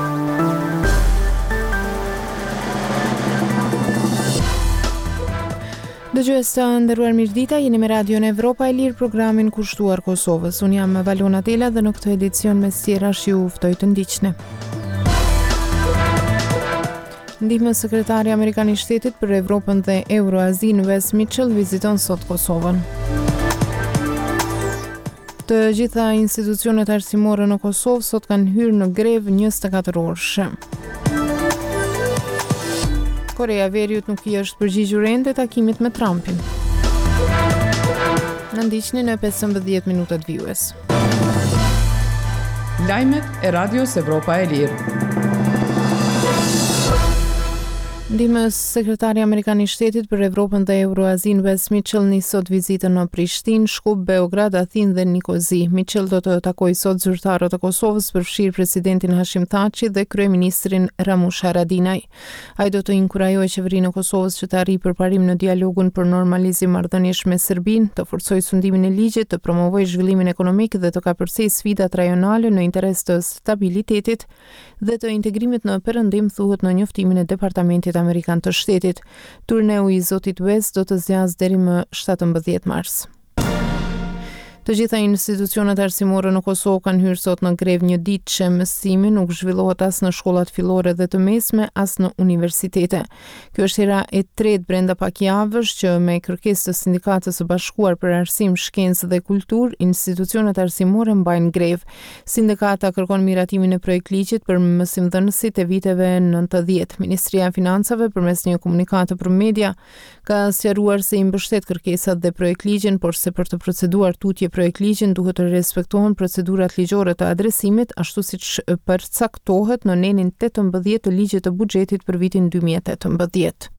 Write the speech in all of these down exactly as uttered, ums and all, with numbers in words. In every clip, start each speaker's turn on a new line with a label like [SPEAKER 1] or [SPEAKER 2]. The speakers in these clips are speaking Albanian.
[SPEAKER 1] Dëgjues të nderuar mirëdita, jeni me Radion Evropa e Lirë, programin kushtuar Kosovës. Unë jam Valona Tela dhe në këtë edicion me tjerash ju ftoj të ndiqni. Ndihmës sekretari Amerikan i Shtetit për Evropën dhe Euroazin Wes Mitchell viziton sot Kosovën. Të gjitha institucionet arsimore në Kosovë sot kanë hyrë në grevë njëzet e katër orëshe. Korea e Veriut nuk i është përgjigjur ende takimit me Trumpin. Në ndiqni në pesëmbëdhjetë minutat vijues.
[SPEAKER 2] Lajmet e Radios Evropa e Lirë.
[SPEAKER 1] Ndihmës sekretari Amerikan i Shtetit për Evropën dhe Euroazin Wes Mitchell nis sot vizitën në Prishtinë, Shkup, Beograd, Athinë dhe Nikozi. Mitchell do të takojë sot zyrtarët e Kosovës, përfshirë presidentin Hashim Thaçi dhe kryeministrin Ramush Haradinaj. Ai do të inkurajojë qeverinë e Kosovës që të arrijë përparim në dialogun për normalizim marrëdhëniesh me Serbinë, të forcojë sundimin e ligjit, të promovojë zhvillimin ekonomik dhe të kapërcejë sfidat rajonale në interes të stabilitetit dhe të integrimit në Perëndim, thuhet në njoftimin e Departamentit Amerikan të Shtetit. Turneu i zotit Wes do të zgjasë deri më shtatëmbëdhjetë mars. Të gjitha institucionet arsimore në Kosovë kanë hyrë sot në grevë një ditë që mësimi nuk zhvillohet as në shkollat fillore dhe të mesme, as në universitete. Kjo është hera e tretë brenda pak javësh që me kërkesë të Sindikatës së Bashkuar për Arsim, Shkencë dhe Kulturë, institucionet arsimore mbajnë grevë. Sindikata kërkon miratimin e projekt ligjit për mësimdhënësit e viteve nëntëdhjetë. Ministria e Financave përmes një komunikate për media ka sqaruar se i mbështet kërkesat dhe projekt ligjin, por se për të proceduar tutje projekt ligjin duhet të respektohen procedurat ligjore të adresimit, ashtu siç përcaktohet në nenin tetëmbëdhjetë të ligjit të buxhetit për vitin dy mijë e tetëmbëdhjetë.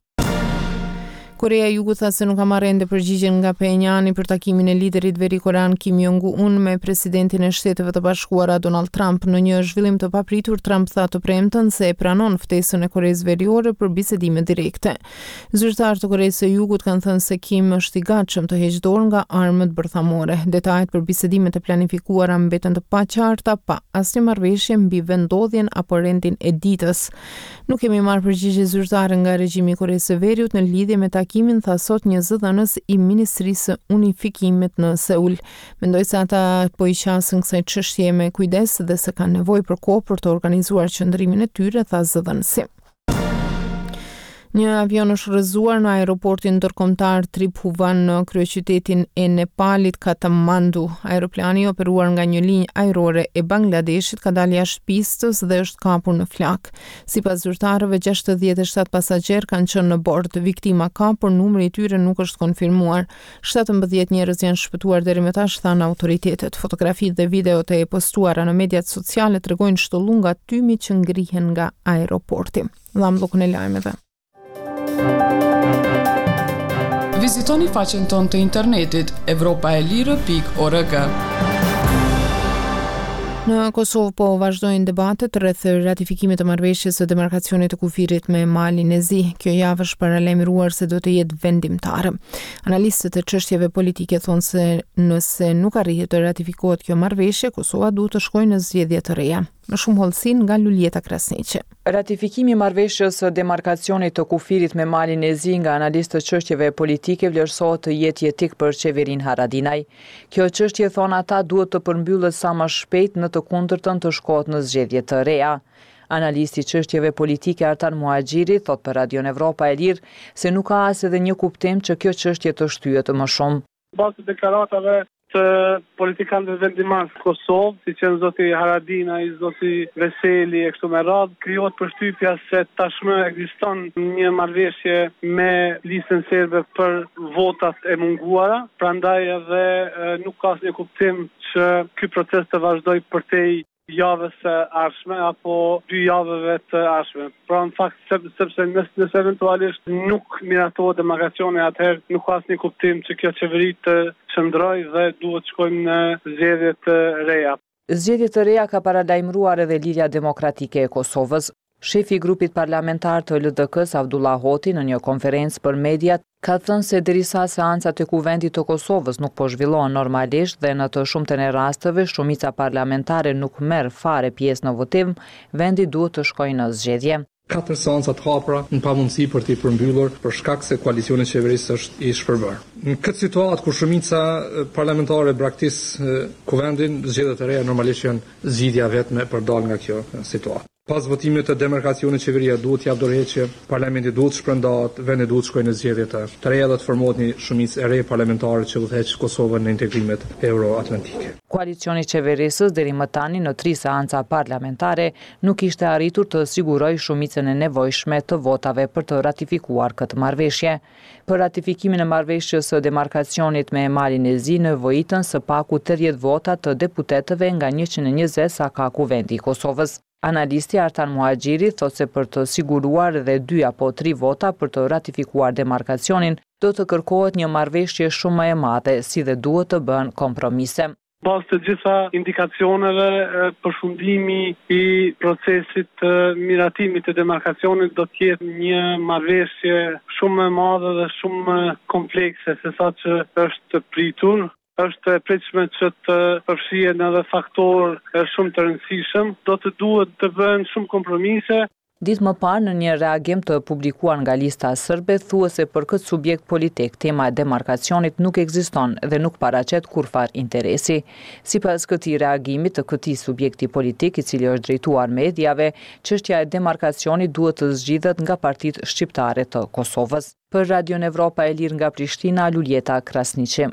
[SPEAKER 1] Korea e Jugut tha se nuk ka marrë ende përgjigjen nga Pyongyang për takimin e liderit verikorean Kim Jong-un me presidentin e Shteteve të Bashkuara Donald Trump. Në një zhvillim të papritur, Trump tha të premten se e pranon ftesën e Koreas Veriore për bisedime direkte. Zyrtarët e Koreas së Jugut kanë thënë se Kim është i gatshëm të heqë dorë nga armët bërthamore. Detajet për bisedimet e planifikuara mbeten të paqarta, pa asnjë marrëveshje mbi vendodhjen apo rendin e ditës. Nuk kemi marrë përgjigje zyrtare nga regjimi i Koreas së Veriut në lidhje me takimin, tha sot një zëdhënës i Ministrisë së Unifikimit në Seul. Mendoj se ata po i qasin kësaj çështje me kujdes dhe se kanë nevojë për kohë për të organizuar qëndrimin e tyre, tha zëdhënësi. Një avion është rrëzuar në aeroportin ndërkombëtar Tribhuvan në kryeqytetin e Nepalit, Kathmandu. Aeroplani operuar nga një linjë ajrore e Bangladeshit ka dalë jashtë pistës dhe është kapur në flak. Sipas zyrtarëve, gjashtëdhjetë e shtatë pasagjerë kanë qenë në bord. Viktima ka, por numri i tyre nuk është konfirmuar. shtatëmbëdhjetë njerëz janë shpëtuar deri më tash, thanë autoritetet. Fotografitë dhe videot e postuara në mediat sociale tregojnë shtollunga tymi që ngrihen nga aeroporti. Dham llokun e lajmeve.
[SPEAKER 2] Vizitoni faqen tonë të internetit evropaelire pikë org.
[SPEAKER 1] Në Kosovë po vazhdojnë debatet rreth ratifikimit të marrëveshjes së demarkacionit të kufirit me Malin e Zi. Kjo javë është paralajmëruar se do të jetë vendimtare. Analistët e çështjeve politike thonë se nëse nuk arrihet të ratifikohet kjo marrëveshje, Kosova duhet të shkojë në zgjedhje të reja. Më shumë hollësin nga Luljeta Krasniqi.
[SPEAKER 3] Ratifikimi i marrëveshjes së demarkacionit të kufirit me Malin e Zi nga analistët e çështjeve politike vlerësohet të jetë jetik për qeverinë Haradinaj. Kjo çështje, thon ata, duhet të përmbyllet sa më shpejt, në të kundërtën të shkohet në zgjedhje të reja. Analisti i çështjeve politike Artan Muhaxhiri thot për Radion Evropa e Lirë se nuk ka as edhe një kuptim që kjo çështje të shtyhet më shumë.
[SPEAKER 4] Pas deklaratave të politikanëve vendimtar në Kosovë, si që zoti Haradinaj, zoti Veseli e kështu me radhë, krijohet përshtypja se tashmë ekziston një marrëveshje me listën serbe për votat e munguara, prandaj edhe e, nuk ka asnjë kuptim që ky proces të vazhdoj përtej javës së ardhshme apo dy javëve të ardhshme. Pra në fakt sepse nëse, nëse eventualisht nuk miratohet demarkacioni, atëherë nuk ka asnjë kuptim që kjo qeveri të qëndrojë dhe duhet shkojmë në zgjedhje të reja.
[SPEAKER 3] Zgjedhje të reja ka paralajmëruar edhe Lidhja Demokratike e Kosovës. Shefi i grupit parlamentar të L D K-s, Abdullah Hoti, në një konferencë për media, ka thënë se derisa seancat e Kuvendit të Kosovës nuk po zhvillohen normalisht dhe në të shumtën e rasteve shumica parlamentare nuk merr fare pjesë në votim, vendi duhet të shkojë në zgjedhje.
[SPEAKER 5] Katër seanca të hapura në pamundësi për t'i përmbyllur për shkak se koalicioni qeverisë është i shpërblyer. Në këtë situatë kur shumica parlamentare braktis Kuvendin, zgjedhjet e reja normalisht janë zgjidhja vetme për dal nga kjo situatë. Pas votimit të demarkacionit, qeveria duhet t'jap dorëheqje, parlamenti duhet shpërndahet, vendi duhet shkojë në zgjedhje të të reja dhe të formohet një shumicë e re parlamentare që udhëheq Kosovën në integrimet euroatlantike.
[SPEAKER 3] Koalicioni qeverisës deri më tani në tri seanca parlamentare nuk ishte arritur të sigurojë shumicën e nevojshme të votave për të ratifikuar këtë marrëveshje. Për ratifikimin e marrëveshjes së demarkacionit me Malin e Zi nevojitën së paku tridhjetë vota të deputetëve nga njëqind e njëzet sa ka Kuvendi i Kosovës. Analisti Artan Muhaxhiri thotë se për të siguruar edhe dy apo tri vota për të ratifikuar demarkacionin, do të kërkohet një marrëveshje shumë më e madhe, si dhe duhet të bëhen kompromise.
[SPEAKER 4] Pas të gjitha indikacioneve, përfundimi i procesit të miratimit të demarkacionit do të jetë një marrëveshje shumë më e madhe dhe shumë më komplekse se sa që është pritur. Është e pritshme që të përfshihen edhe faktorë shumë të rëndësishëm, do të duhet të bëhen shumë kompromise.
[SPEAKER 3] Ditë më parë në një reagim të publikuar nga lista sërbe, thuhet se për këtë subjekt politik tema e demarkacionit nuk ekziston dhe nuk paraqet kurfar interesi. Sipas këtij reagimi të këtij subjekti politik, i cili është drejtuar mediave, çështja e demarkacionit duhet të zgjidhet nga partitë shqiptare të Kosovës. Për Radion Evropa e Lirë nga Prishtina, Luljeta Krasniqi.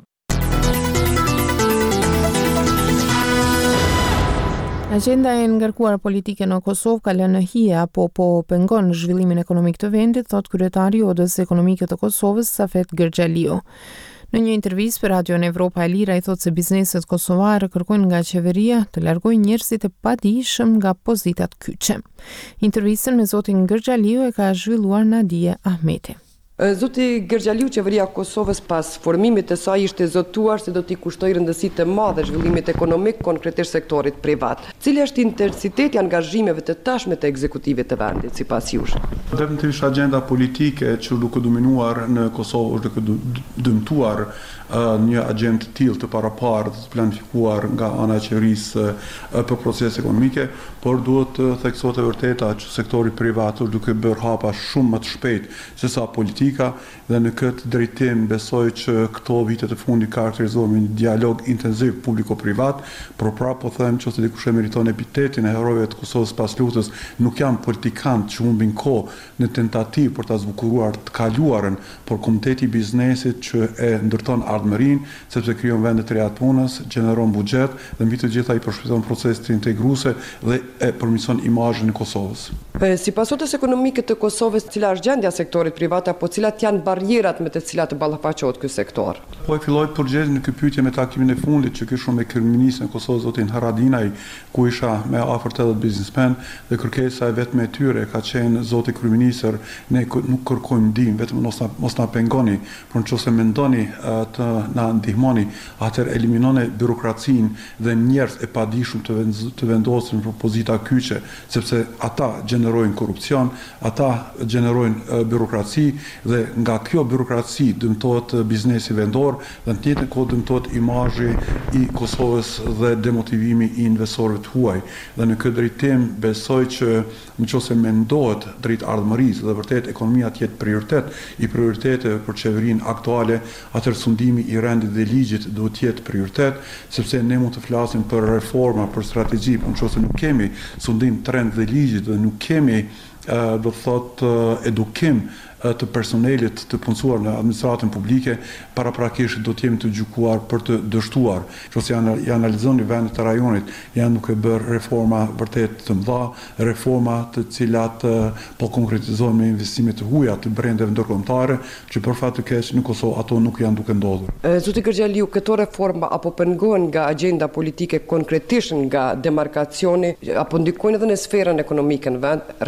[SPEAKER 1] Agenda e ngarkuar politike në Kosovë ka lënë hije apo po pengon zhvillimin ekonomik të vendit, thot kryetari i Odës Ekonomike të Kosovës, Safet Gerxhaliu. Në një intervistë për Radion Evropa e Lira, ai thotë se bizneset kosovare kërkojnë nga qeveria të largojë njerëzit e padijshëm nga pozitat kyçe. Intervistën me zotin Gerxhaliu e ka zhvilluar Nadia Ahmeti.
[SPEAKER 6] Zoti Gerxhaliu, qeveria e Kosovës pas formimit të saj ishte zotuar se do t'i kushtoj rëndësi të madhe zhvillimit ekonomik, konkretisht sektorit privat. Cili është intensiteti i angazhimeve të tashme të ekzekutivit të vendit sipas jush?
[SPEAKER 7] Definitivisht agenda politike që duke dominuar në Kosovë është duke dëmtuar një agendë të tillë të paraparë të planifikuar nga ana e qeverisë për procese ekonomike, por duhet të theksohet e vërteta që sektori privat është duke bërë hapa shumë më të shpejt se sa politika, dhe në këtë drejtim besoj që këto vite të fundit karakterizohen me një dialog intensiv publiko-privat, por prapë po them që ose dikush e meriton epitetin e herojëve të Kosovës pas luftës, nuk janë politikantë që humbin kohë në tentativë për ta zbukuruar të kaluarën, por komiteti i biznesit që e ndërton ardhmërinë, sepse krijon vende të reja të punës, gjeneron buxhet dhe mbi të gjitha i përshpejton procesin të integruese dhe e përmirëson imazhin e Kosovës.
[SPEAKER 6] Sipas Odës Ekonomike të Kosovës, cila është gjendja e sektorit privat apo cilat janë barrierat me të cilat ballafaqohet ky sektor?
[SPEAKER 7] Po e filloj përgjigjen në këtë pyetje me takimin e fundit që kishëm me kryeministin e Kosovës zotin Haradinaj, ku isha me afër tetëdhjetë biznesmen dhe kërkesa e vetme e tyre ka qenë zoti kryeministër, ne nuk kërkojmë ndihmë, vetëm mos na mos na pengoni, por nëse mendoni të na ndihmoni, atëherë eliminoni birokracinë dhe njerëz e padijshëm të, vend, të vendosin në pozita kyçe, sepse ata gjenerojnë korrupsion, ata gjenerojnë birokraci dhe nga kjo birokraci dëmtohet biznesi vendor dhe në të njëjtën kohë dëmtohet imazhi i Kosovës dhe demotivimi i investorëve të huaj. Dhe në këtë drejtim besoj që nëse mendohet drejt ardhmërisë dhe vërtet ekonomia të jetë prioritet i prioriteteve për qeverinë aktuale, atëherë sundimi i rendit dhe ligjit duhet të jetë prioritet, sepse ne mund të flasim për reforma, për strategji, por nëse nuk kemi sundim të rendit dhe ligjit dhe nuk kemi do të thotë edukim të personelit të punësuar në administratën publike, paraprakisht do të jemi të gjykuar për të dështuar. Nëse janë analizoni vendet e rajonit, janë duke bërë reforma vërtet të mëdha, reforma të cilat po konkretizohen me investime të huaja të brendeve ndërkombëtare, që për fat të keq në Kosovë ato nuk janë duke ndodhur.
[SPEAKER 6] Zoti Gerxhaliu, këto reforma apo pengohen nga agenda politike konkretisht nga demarkacioni apo ndikojnë edhe në sferën ekonomike në vend, rrjedhimisht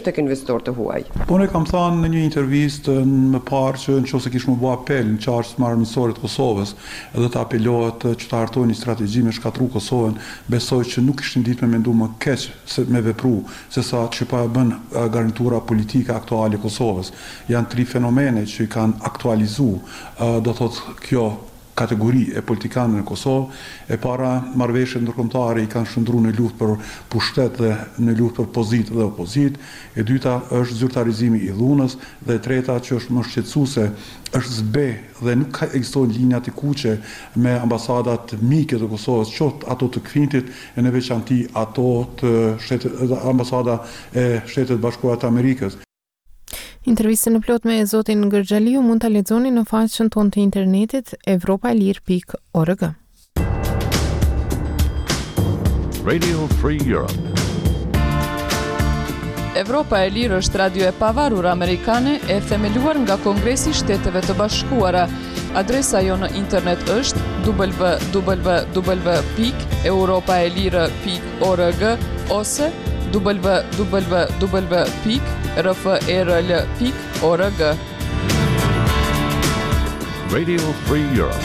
[SPEAKER 6] thjesht tek investor të huaj.
[SPEAKER 7] Po ne kam thënë në një intervistë më parë që nëse kish më bë apel në çarsh të marrëmisorit të Kosovës, edhe të apelohet që të hartojë një strategji me shkatru Kosovën, besoj që nuk kishin ditë me mendu më keq se me vepru, se sa që pa e bën garnitura politike aktuale e Kosovës. Janë tri fenomene që i kanë aktualizu, do thotë kjo kategori e politikanëve në Kosovë. E para, marrëveshjet ndërkombëtare i kanë shndruar në luftë për pushtet dhe në luftë për pozitë dhe opozitë. E dyta është zyrtarizimi i dhunës dhe e treta që është më shqetësuese është zbe dhe nuk ka ekzistojnë linja të kuqe me ambasadat mike të Kosovës, qoftë ato të Kvintit e në veçanti ato të shtetet, ambasada e Shtetit Bashkuar të Amerikës.
[SPEAKER 1] Intervistën në plot me zotin Gërxhaliu mund ta lexoni në faqen tonë të internetit evropaelir pikë org.
[SPEAKER 8] Radio Free Europe.
[SPEAKER 2] Evropa e Lirë është radio e pavarur amerikane e themeluar nga Kongresi i Shteteve të Bashkuara. Adresa jo në internet është w w w pikë europaelire pikë org ose w w w pikë r f r l pikë org.
[SPEAKER 8] Radio Free Europe.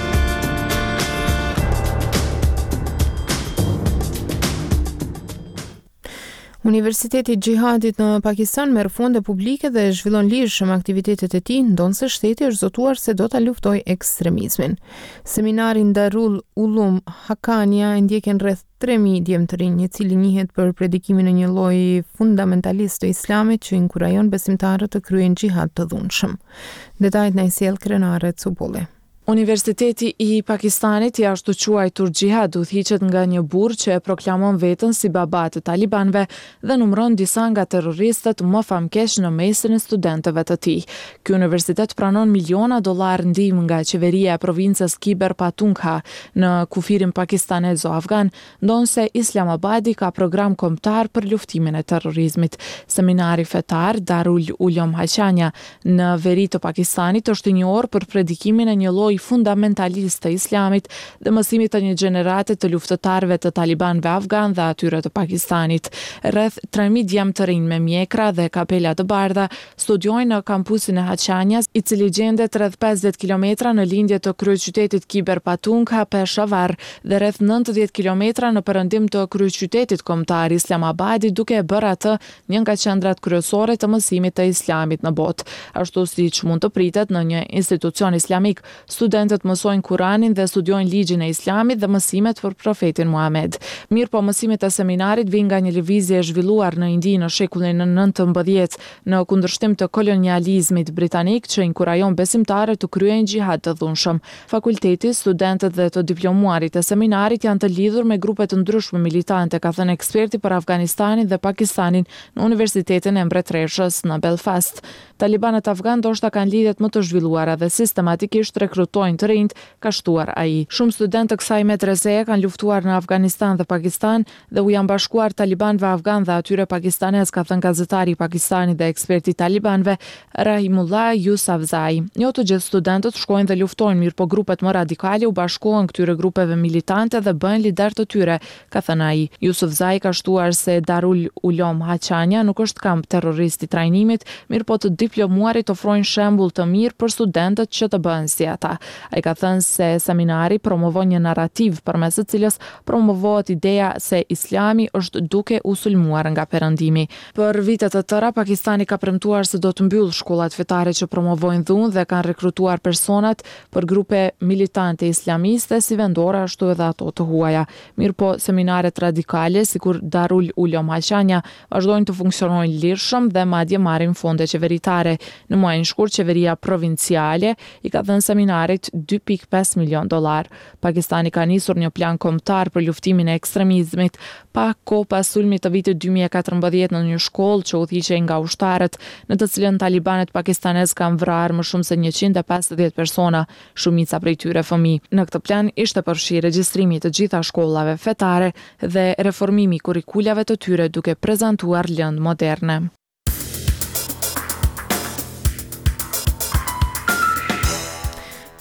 [SPEAKER 1] Universiteti Gjihadit në Pakistan merr fonde publike dhe zhvillon lirshëm aktivitetet e tij, ndonse shteti është zotuar se do ta luftojë ekstremizmin. Seminarin Darul Ulum Haqqania e ndjekin rreth tre mijë djem të rinj, i cili njihet për predikimin e një lloji fundamentalist të Islamit që inkurajon besimtarët të kryejnë xhihad të dhunshëm. Detajt na i sjell Krenare Cubulli.
[SPEAKER 3] Universiteti i Pakistanit, i ashtu quajtur Gjihad, udhëhiqet nga një burr që e proklamon veten si baba të talibanëve dhe numëron disa nga terroristët më famkeq në mesin e studentëve të tij. Ky universitet pranon miliona dollar ndihmë nga qeveria e provincës Khyber Pakhtunkhwa në kufirin pakistanez-afgan, ndonse Islamabadi ka program kombëtar për luftimin e terrorizmit. Seminari fetar Darul Ulum Haqqania në veri të Pakistanit është i njohur për predikimin e një lloji fundamentalist të Islamit dhe mësimit të një gjenerate të luftëtarëve të talibanëve afgan dhe atyre të Pakistanit. Rreth tre mijë djem të rinj me mjekra dhe kapela të bardha studiojnë në kampusin e Haqqanias, i cili gjendet rreth pesëdhjetë kilometra në lindje të kryeqytetit Khyber Pakhtunkhwa Peshawar dhe rreth nëntëdhjetë kilometra në perëndim të kryeqytetit kombëtar Islamabadi, duke e bërë atë një nga qendrat kryesore të mësimit të Islamit në botë. Ashtu siç mund të pritet në një institucion islamik, studentët mësojnë Kuranin dhe studiojnë ligjin e Islamit dhe mësimet për profetin Muhammed. Mirë po, mësimet e seminarit vijnë nga një lëvizje e zhvilluar në Indi në shekullin e nëntëmbëdhjetë në kundërshtim të kolonializmit britanik që inkurajon besimtarët të kryejnë xhihad të dhunshëm. Fakulteti, studentët dhe të diplomuarit e seminarit janë të lidhur me grupe të ndryshme militante, ka thënë eksperti për Afganistanin dhe Pakistanin në Universitetin e Mbretëreshës në Belfast. Talibanët afgan ndoshta kanë lidhjet më të zhvilluara dhe sistematikisht rekrutojnë të rinjt, ka shtuar ai. Shumë studentë të kësaj medreseje kanë luftuar në Afganistan dhe Pakistan dhe u janë bashkuar talibanëve afgan dhe atyre pakistanez, ka thënë gazetari i Pakistanit dhe eksperti i talibanëve Rahimullah Yousafzai. Jo të gjithë studentët shkojnë dhe luftojnë, mirë po grupet më radikale u bashkohen këtyre grupeve militante dhe bëjnë lider të tyre, ka thënë ai. Yousafzai ka shtuar se Darul Ulum Haqqania nuk është kamp terrorist i trajnimit, mirë po të diplomuarit ofrojnë shembull të mirë për studentët që të bëhen si ata. Ai ka thënë se seminari promovon një narrativ përmes së cilës promovohet ideja se Islami është duke u sulmuar nga perëndimi. Për vite të tëra Pakistani ka premtuar se do të mbyllë shkollat fetare që promovojnë dhunë dhe kanë rekrutuar personat për grupe militante islamiste si vendore ashtu edhe ato të huaja. Mirë po, seminaret radikale sikur Darul Ulum Haqqania vazhdojnë të funksionojnë lirshëm dhe madje marrin fonde qeveritare. Në muajin shkurt, qeveria provinciale i ka dhënë seminarit dy pikë pesë milion dollar. Pakistani ka nisur një plan kombëtar për luftimin e ekstremizmit, pak kohë pas sulmit të vitit dy mijë e katërmbëdhjetë në një shkollë që udhëhiqej nga ushtarët, në të cilën talibanët pakistanez kanë vrarë më shumë se njëqind e pesëdhjetë persona, shumica prej tyre fëmijë. Në këtë plan ishte përfshirë regjistrimi të gjitha shkollave fetare dhe reformimi i kurrikulave të tyre duke prezantuar lëndë moderne.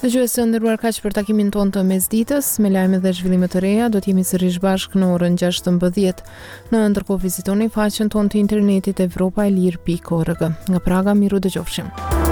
[SPEAKER 1] Dëgjues të nderuar, kaq për takimin tonë të mesditës, me lajme dhe zhvillime të reja, do t'jemi sërish bashkë në orën gjashtëmbëdhjetë. Në ndërkohë vizitoni faqen tonë të internetit evropaelir pikë org. Nga Praga, miru dëgjofshim.